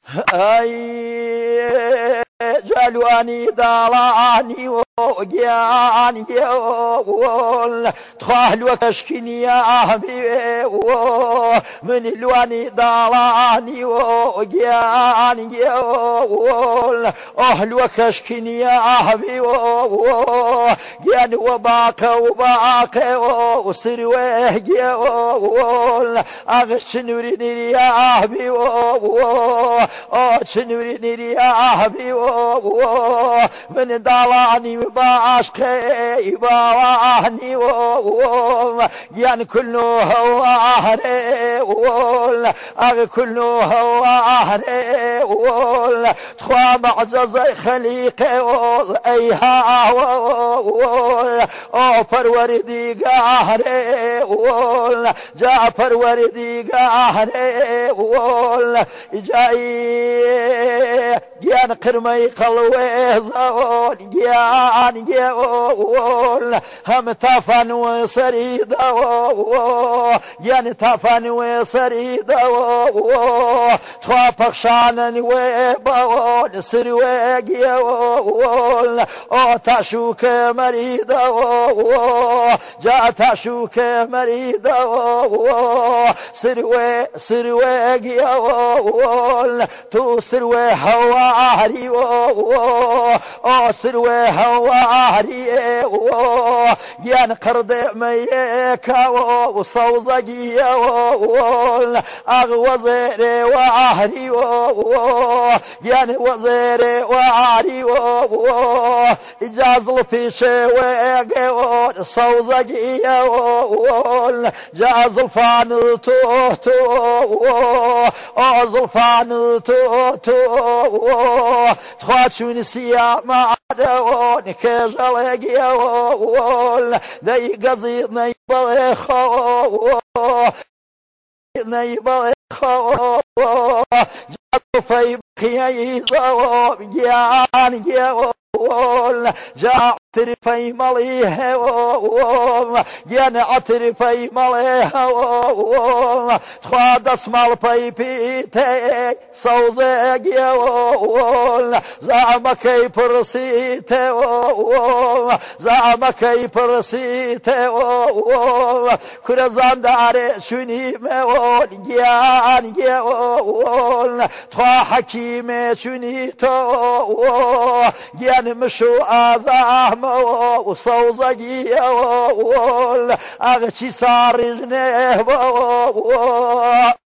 أي جلواني دالاني وجاني وول تخال وكشكني يا حبيبي من الواني دالاني وجاني وول أهل وكشكني يا حبيبي جاني وباك وسروي وول أغشنوري يا حبيبي شنوري يا حبيبي من دالاني باشقي باواني يعني كله هواني كله هواني تخوى معجز خليقي ايها پروردی قهري جاء پروردی قهري جاي جان قرمي قلوي زون جان جول هم تفن وسريد جان تفن وسريد تخا بخشان وبون سروي جول او تشوك مريد جاء تشوك مريد سروي جول تو سروي هواري سروي هواري يان قرد ميكا وصوزقي وزيري وعري يان وزيري وعري إجاز الفيشي ويقي صوزقي جاز الفان زلفان تخواتشون سياما عدوون كجلق يوول دي قضيب نيبالي خو جاتو في بخيي زوب جان يوول جاء عطرفي مليه جان عطرفي مليه تخواد اسمال في بيتي صوزيق يوول زعمكي برسيتي زعمكي برسيتي كرزان داري شوني مول جان يوول تخوا حكيمي شوني تو جان مشو آزام وصوزقي يوول أغشي صار جنيه